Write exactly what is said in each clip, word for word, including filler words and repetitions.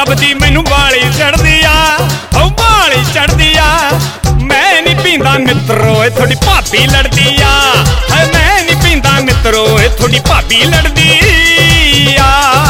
शराब दी मैनू वाली चढ़दी आ, ओ वाली चढ़दी आ। मैं नी पींदा मित्रो ए थोड़ी भाभी लड़दी आ, है मैं नी पींदा मित्रो ए थोड़ी भाभी लड़दी आ।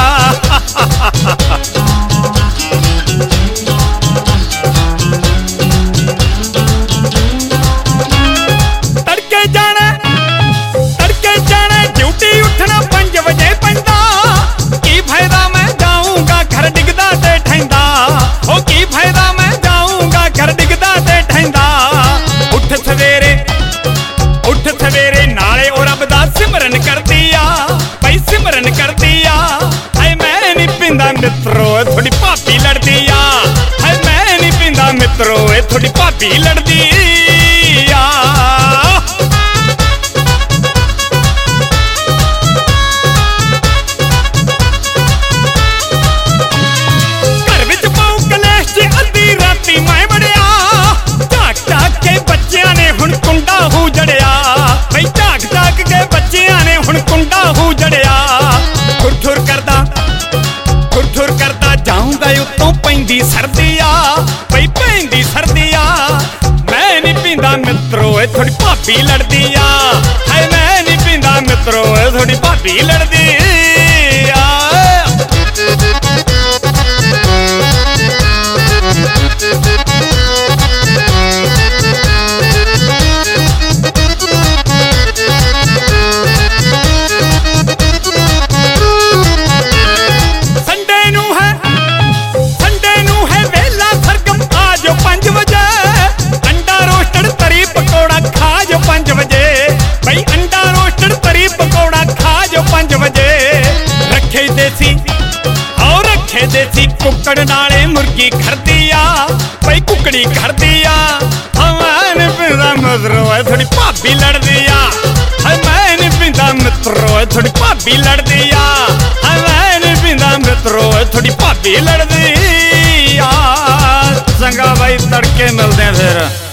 तड़के जाना तड़के जाना ड्यूटी उठना पंज बजे पैंदा। की फायदा मैं जाऊंगा घर डिगदा ते ठैंदा, ओ की फायदा मैं जाऊंगा घर डिगदा ते ठैंदा। उठ सवेरे उठ सवेरे नाले ओ रब दा सिमरन करदी आ, भाई सिमरन करदी आ। हाय मैं नी पींदा मित्रो ए थोड़ी भाभी लड़दी आ, हाय मैं नी पींदा मित्रो ए थोड़ी भाभी लड़दी आ। पैंदी सर्दी आ, पई पैंदी सर्दी आ। मैं नी पींदा मित्रो ए थोड़ी भाभी लड़दी आ, हाय मैं नी पींदा मित्रो ए थोड़ी भाभी लड़दी आ। देसी कुकड़ नाले मुर्गी खरदी आ, भाई कुकड़ी खरदी आ। मैं नी पींदा मित्रो ए थोड़ी भाभी लड़दी आ, मैं नी पींदा मित्रो ए थोड़ी भाभी लड़दी आ, मैं नी पींदा मित्रो ए थोड़ी भाभी लड़दी आ। चंगा भाई तड़के मिलदे फिर।